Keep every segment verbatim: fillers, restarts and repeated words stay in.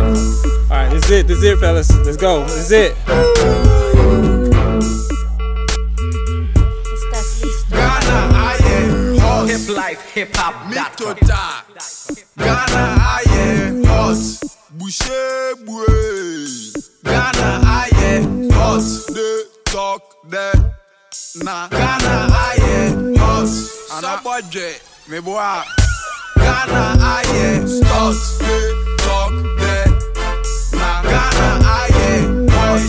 Alright, this is it, this is it, fellas. Let's go. This is it. Ghana, I am hot. Hip life, hip hop, Mito ta. Ghana, I am hot. Boucher boy. Ghana, I am hot. The talk there. Nah. Ghana, I am hot. Anabodje, me boy. Ghana, I am hot. The talk there. Nah. Ghana, I am hot.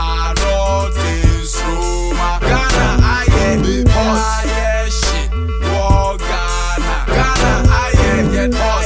Sarotis Roma. Ghana, I am hot. Shit, war Ghana. Ghana, I am hot.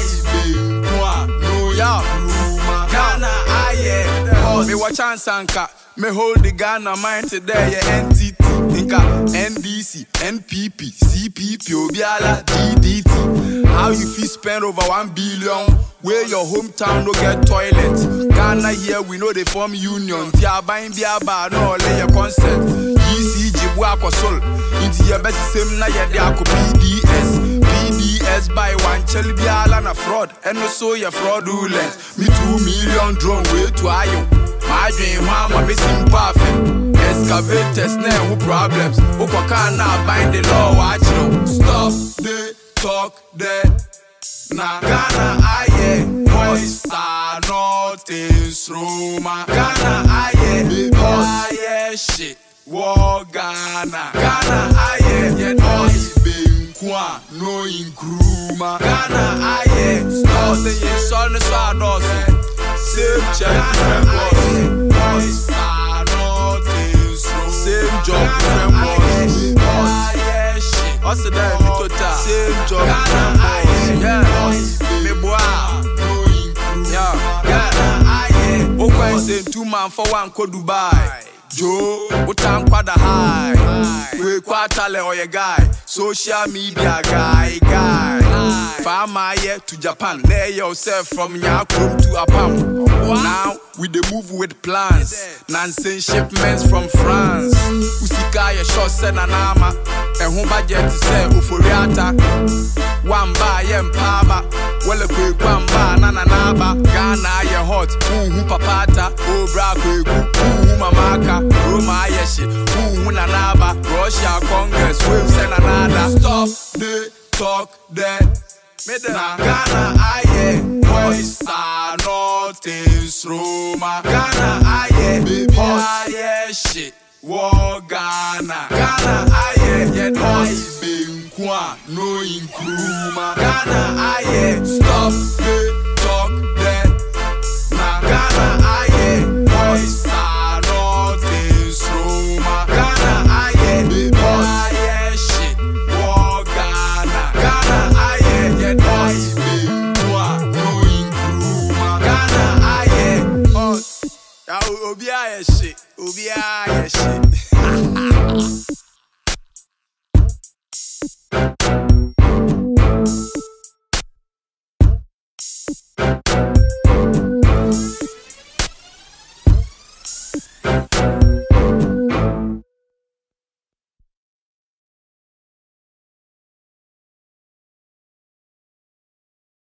No ya, Ghana, I am hot. Me watch and sanka. Me hold the Ghana mind today. Yeah, N T T, Inka, N D C, N P P, C P P, Obiala, D D T. How you feel spend over one billion? Where your hometown no get toilet? Ghana here we know they form union. Tia buying biaba no lay your consent. E C G Buako Sol. Into your best same na ya diako P D S. P D S by one chel biala na fraud. And no so ya fraudulent. Me two million drone way to ayo. My dream one my best perfect. Excavators now who problems. Oko kana bind the law watch no. Stop the talk there. Nah, Ghana, I am boys are not in Roma. Ghana, I am boy, shit. War Ghana. Ghana, I am yet boys being qua no in Gruma. Ghana, I am stop saying son is our dose. Same check, different boys are not in Roma. Same job, different boys. What's the name? Mitota. Same job, different boys. Yeah, me boy. Yeah, Ghana, I am. Okwa say two man for one ko Dubai. Joe, utam kwada high. We kwatale oye guy. Social media guy, guy. Farmer here to Japan. Lay yourself from Nyakrum to Apam. Now we dey move with plans. Nonsense shipments from France. Usika ye short sen anama. And who budget say uforiata. One bar yem paba. Wele kwe kwamba nana naba. Ghana ye hot. Uhu papata. Obra kwe uhu mamaka. Roma ye shit. Uhu nanaba. Russia Congress. Wave send another. Stop the talk there. Nah, Ghana, I am boys are not in Roma. Ghana, I am boy, shit. War Ghana. Ghana, I am yet boys being qua no in Kruma. Ghana, I am stop the talk there. Nah, Ghana, I am boys are not in Roma. Ghana, I am boy, shit. War Ghana. Ghana, I am yet boys being qua no in Kruma. Ghana, I am hot. Obia shit. Obia shit.